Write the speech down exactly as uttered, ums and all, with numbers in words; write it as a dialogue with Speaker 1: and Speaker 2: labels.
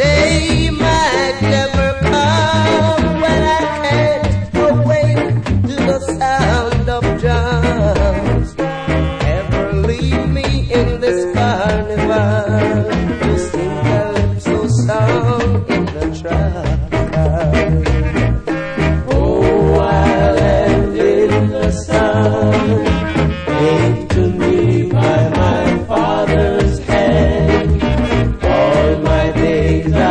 Speaker 1: day might never come when I can't awake to the sound of drums. Ever leave me in this carnival to sing calypso song in the trance.